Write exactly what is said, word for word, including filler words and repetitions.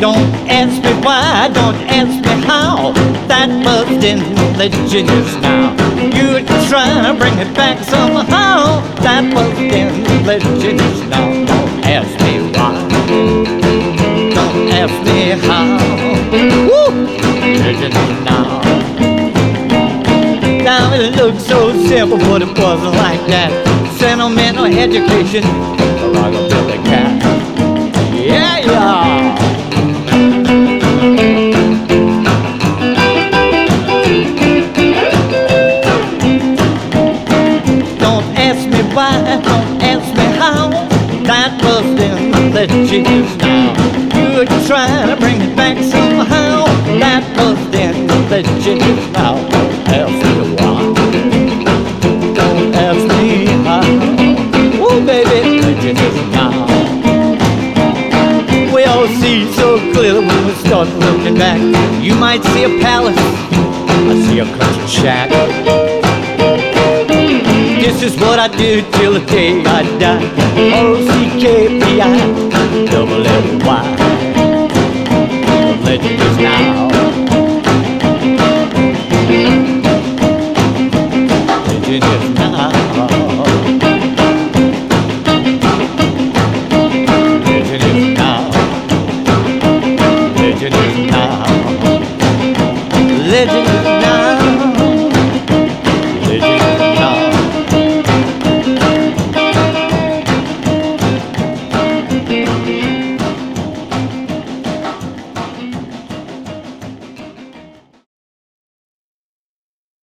Don't ask me why, don't ask me how. That busted legend is now. You try to bring it back somehow. That busted legend is now. Don't ask me why, don't ask me how. Woo! Legend is now. Now it looks so simple, but it wasn't like that. Sentimental education, a rockabilly cat. Yeah, yeah. Don't ask me why, don't ask me how. That was then, that is now. You're trying to bring it back somehow. That was then, that is now. Don't ask me why, don't ask me how. Oh baby, that is now. We all see so clearly when we start looking back. You might see a palace, I see a country shack. This is what I do till the day I die. R O C K P I, double L Y. The legend is now. Legend is now.